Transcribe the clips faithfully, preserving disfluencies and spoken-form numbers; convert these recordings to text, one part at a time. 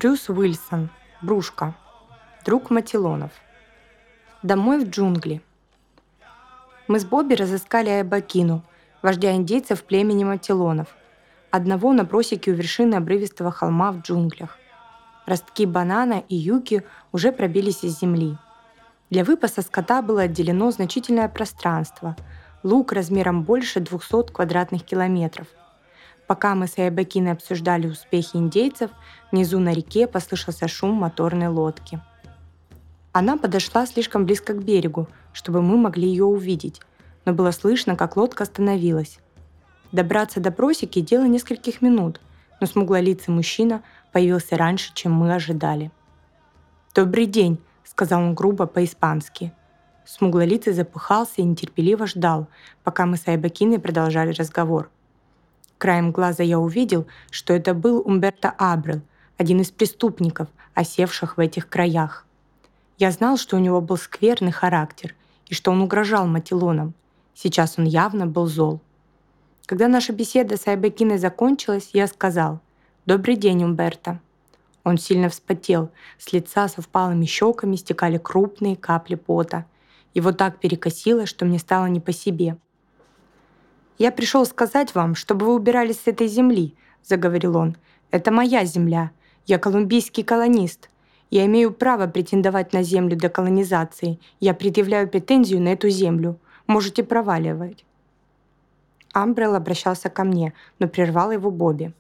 Брюс Уилсон. Брушка. Друг Матилонов. Домой в джунгли. Мы с Бобби разыскали Айбакину, вождя индейцев племени Матилонов, одного на просеке у вершины обрывистого холма в джунглях. Ростки банана и юки уже пробились из земли. Для выпаса скота было отделено значительное пространство, луг размером больше двухсот квадратных километров. Пока мы с Айбакиной обсуждали успехи индейцев, внизу на реке послышался шум моторной лодки. Она подошла слишком близко к берегу, чтобы мы могли ее увидеть, но было слышно, как лодка остановилась. Добраться до просеки – дело нескольких минут, но смуглолицый мужчина появился раньше, чем мы ожидали. «Добрый день», – сказал он грубо по-испански. Смуглолицый запыхался и нетерпеливо ждал, пока мы с Айбакиной продолжали разговор. Краем глаза я увидел, что это был Умберто Абрел, один из преступников, осевших в этих краях. Я знал, что у него был скверный характер и что он угрожал Матилонам. Сейчас он явно был зол. Когда наша беседа с Айбакиной закончилась, я сказал: «Добрый день, Умберто». Он сильно вспотел, с лица со впалыми щеками стекали крупные капли пота. Его так перекосило, что мне стало не по себе. «Я пришел сказать вам, чтобы вы убирались с этой земли», — заговорил он. «Это моя земля. Я колумбийский колонист. Я имею право претендовать на землю для колонизации. Я предъявляю претензию на эту землю. Можете проваливать». Амбрелл обращался ко мне, но прервал его Бобби.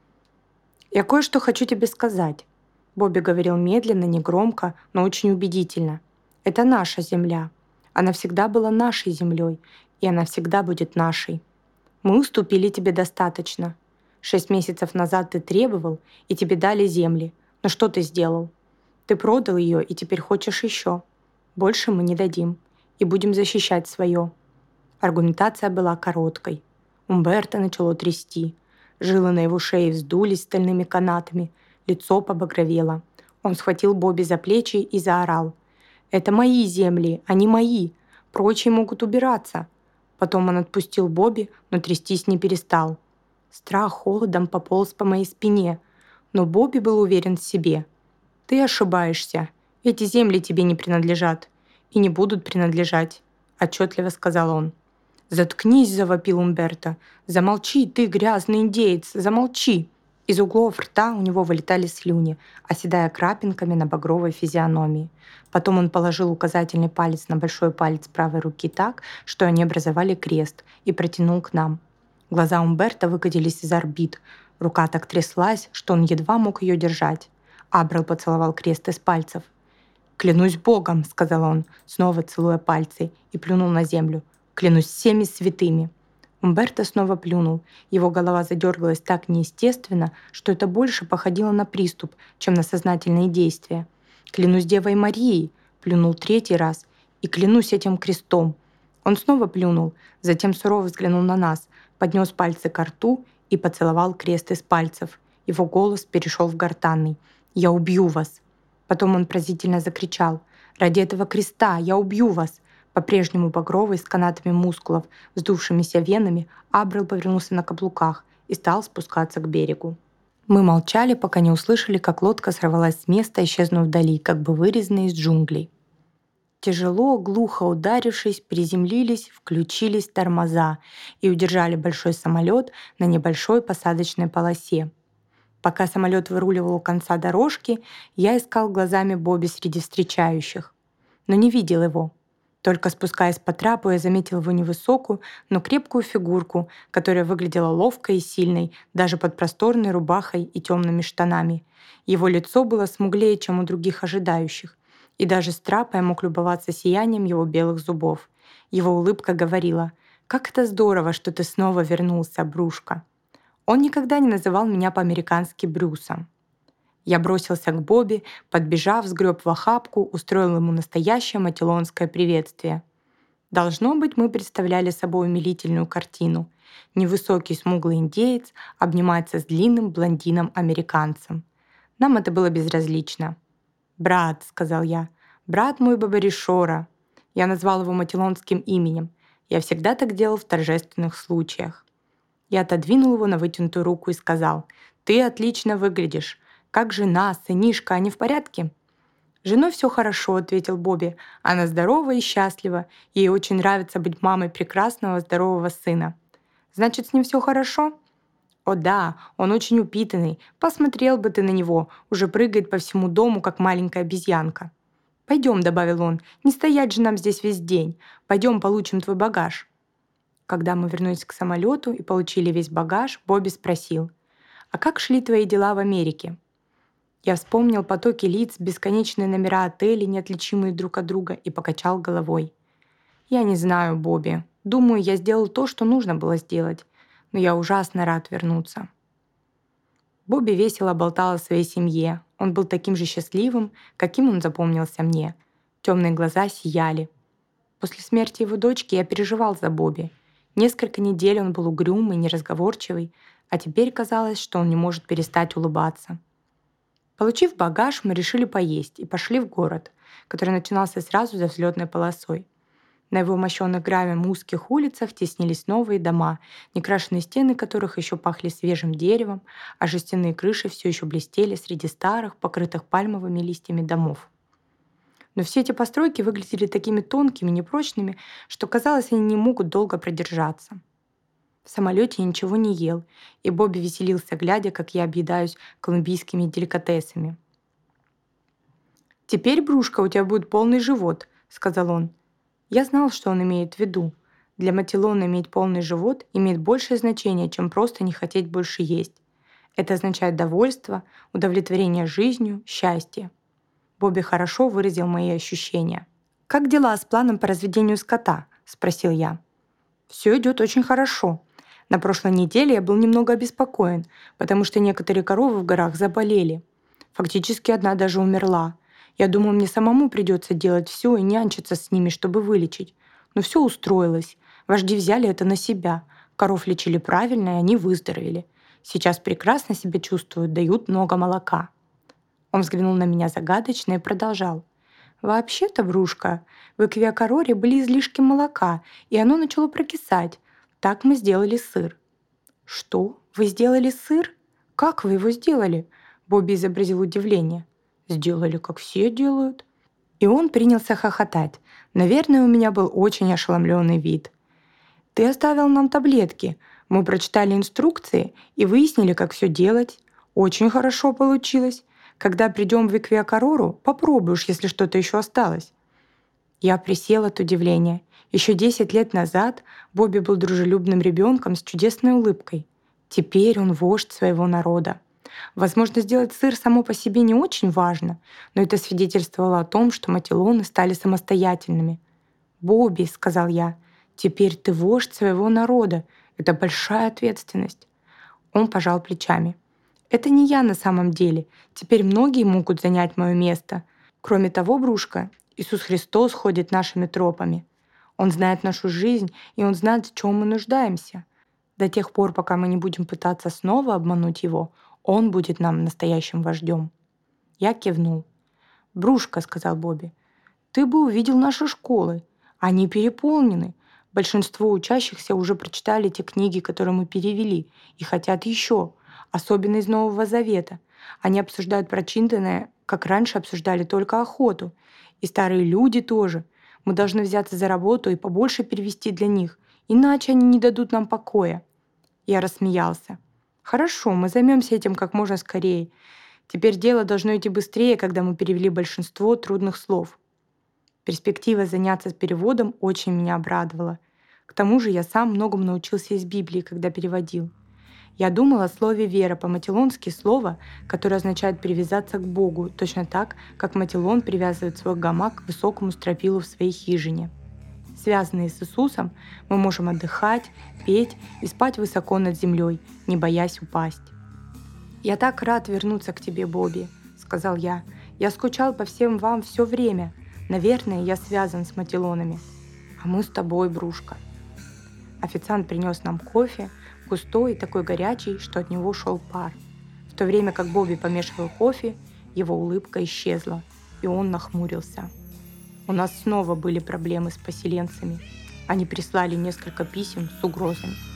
«Я кое-что хочу тебе сказать», — Бобби говорил медленно, негромко, но очень убедительно. «Это наша земля. Она всегда была нашей землей, и она всегда будет нашей. Мы уступили тебе достаточно. Шесть месяцев назад ты требовал, и тебе дали земли. Но что ты сделал? Ты продал ее, и теперь хочешь еще. Больше мы не дадим, и будем защищать свое». Аргументация была короткой. Умберто начало трясти. Жилы на его шее вздулись стальными канатами, лицо побагровело. Он схватил Бобби за плечи и заорал: «Это мои земли, они мои. Прочие могут убираться». Потом он отпустил Бобби, но трястись не перестал. Страх холодом пополз по моей спине, но Бобби был уверен в себе. «Ты ошибаешься. Эти земли тебе не принадлежат и не будут принадлежать», — отчетливо сказал он. «Заткнись», — завопил Умберто. «Замолчи, ты грязный индеец, замолчи!» Из углов рта у него вылетали слюни, оседая крапинками на багровой физиономии. Потом он положил указательный палец на большой палец правой руки так, что они образовали крест, и протянул к нам. Глаза Умберто выкатились из орбит. Рука так тряслась, что он едва мог ее держать. Абрел поцеловал крест из пальцев. «Клянусь Богом», — сказал он, снова целуя пальцы, и плюнул на землю. «Клянусь всеми святыми». Умберто снова плюнул. Его голова задергалась так неестественно, что это больше походило на приступ, чем на сознательные действия. «Клянусь Девой Марией», — плюнул третий раз, «и клянусь этим крестом». Он снова плюнул, затем сурово взглянул на нас, поднес пальцы ко рту и поцеловал крест из пальцев. Его голос перешел в гортанный. «Я убью вас!» Потом он пронзительно закричал: «Ради этого креста я убью вас!» По-прежнему багровый, с канатами мускулов, вздувшимися венами, Абрел повернулся на каблуках и стал спускаться к берегу. Мы молчали, пока не услышали, как лодка сорвалась с места, исчезнув вдали, как бы вырезанная из джунглей. Тяжело, глухо ударившись, приземлились, включились тормоза и удержали большой самолет на небольшой посадочной полосе. Пока самолет выруливал у конца дорожки, я искал глазами Бобби среди встречающих, но не видел его. Только спускаясь по трапу, я заметил его невысокую, но крепкую фигурку, которая выглядела ловкой и сильной, даже под просторной рубахой и темными штанами. Его лицо было смуглее, чем у других ожидающих, и даже с трапа я мог любоваться сиянием его белых зубов. Его улыбка говорила: «Как это здорово, что ты снова вернулся, Брушка». Он никогда не называл меня по-американски Брюсом. Я бросился к Бобби, подбежав, сгреб в охапку, устроил ему настоящее матилонское приветствие. Должно быть, мы представляли собой умилительную картину. Невысокий смуглый индеец обнимается с длинным блондином-американцем. Нам это было безразлично. «Брат», — сказал я, — «брат мой Бабаришора». Я назвал его матилонским именем. Я всегда так делал в торжественных случаях. Я отодвинул его на вытянутую руку и сказал: «Ты отлично выглядишь. Как жена, сынишка, они в порядке?» «С женой все хорошо», — ответил Бобби. «Она здорова и счастлива. Ей очень нравится быть мамой прекрасного, здорового сына». «Значит, с ним все хорошо?» «О да, он очень упитанный. Посмотрел бы ты на него. Уже прыгает по всему дому, как маленькая обезьянка». «Пойдем», — добавил он, — «не стоять же нам здесь весь день. Пойдем получим твой багаж». Когда мы вернулись к самолету и получили весь багаж, Бобби спросил: «А как шли твои дела в Америке?» Я вспомнил потоки лиц, бесконечные номера отелей, неотличимые друг от друга, и покачал головой. «Я не знаю, Бобби. Думаю, я сделал то, что нужно было сделать. Но я ужасно рад вернуться». Бобби весело болтал о своей семье. Он был таким же счастливым, каким он запомнился мне. Темные глаза сияли. После смерти его дочки я переживал за Бобби. Несколько недель он был угрюмый, неразговорчивый, а теперь казалось, что он не может перестать улыбаться. Получив багаж, мы решили поесть и пошли в город, который начинался сразу за взлетной полосой. На его мощенных гравием узких улицах теснились новые дома, некрашенные стены которых еще пахли свежим деревом, а жестяные крыши все еще блестели среди старых, покрытых пальмовыми листьями домов. Но все эти постройки выглядели такими тонкими, непрочными, что казалось, они не могут долго продержаться. В самолете я ничего не ел, и Бобби веселился, глядя, как я объедаюсь колумбийскими деликатесами. «Теперь, Брушка, у тебя будет полный живот», — сказал он. Я знал, что он имеет в виду. Для Матилона иметь полный живот имеет большее значение, чем просто не хотеть больше есть. Это означает довольство, удовлетворение жизнью, счастье. Бобби хорошо выразил мои ощущения. «Как дела с планом по разведению скота?» — спросил я. «Все идет очень хорошо. На прошлой неделе я был немного обеспокоен, потому что некоторые коровы в горах заболели. Фактически одна даже умерла. Я думал, мне самому придется делать все и нянчиться с ними, чтобы вылечить. Но все устроилось. Вожди взяли это на себя. Коров лечили правильно, и они выздоровели. Сейчас прекрасно себя чувствуют, дают много молока». Он взглянул на меня загадочно и продолжал. «Вообще-то, Брушка, в Эквиакароре были излишки молока, и оно начало прокисать. Так мы сделали сыр». «Что? Вы сделали сыр? Как вы его сделали?» Бобби изобразил удивление. «Сделали, как все делают». И он принялся хохотать. Наверное, у меня был очень ошеломленный вид. «Ты оставил нам таблетки. Мы прочитали инструкции и выяснили, как все делать. Очень хорошо получилось. Когда придем в Эквиакарору, попробуешь, если что-то еще осталось». Я присел от удивления. Еще десять лет назад Бобби был дружелюбным ребенком с чудесной улыбкой. Теперь он вождь своего народа. Возможно, сделать сыр само по себе не очень важно, но это свидетельствовало о том, что Матилоны стали самостоятельными. «Бобби», — сказал я, — «теперь ты вождь своего народа. Это большая ответственность». Он пожал плечами. «Это не я на самом деле. Теперь многие могут занять мое место. Кроме того, Брушка, Иисус Христос ходит нашими тропами. Он знает нашу жизнь, и Он знает, в чем мы нуждаемся. До тех пор, пока мы не будем пытаться снова обмануть Его, Он будет нам настоящим вождем». Я кивнул. «Брушка», — сказал Бобби, — «ты бы увидел наши школы. Они переполнены. Большинство учащихся уже прочитали те книги, которые мы перевели, и хотят еще, особенно из Нового Завета. Они обсуждают прочитанное, как раньше обсуждали только охоту. И старые люди тоже. Мы должны взяться за работу и побольше перевести для них, иначе они не дадут нам покоя». Я рассмеялся. «Хорошо, мы займемся этим как можно скорее. Теперь дело должно идти быстрее, когда мы перевели большинство трудных слов». Перспектива заняться переводом очень меня обрадовала. К тому же я сам многому научился из Библии, когда переводил. Я думал о слове «вера», по-матилонски слово, которое означает «привязаться к Богу», точно так, как Матилон привязывает свой гамак к высокому стропилу в своей хижине. Связанные с Иисусом, мы можем отдыхать, петь и спать высоко над землей, не боясь упасть. «Я так рад вернуться к тебе, Бобби», — сказал я. «Я скучал по всем вам все время. Наверное, я связан с Матилонами. А мы с тобой, Брушка». Официант принес нам кофе, густой и такой горячий, что от него шел пар. В то время как Бобби помешивал кофе, его улыбка исчезла, и он нахмурился. У нас снова были проблемы с поселенцами. Они прислали несколько писем с угрозами.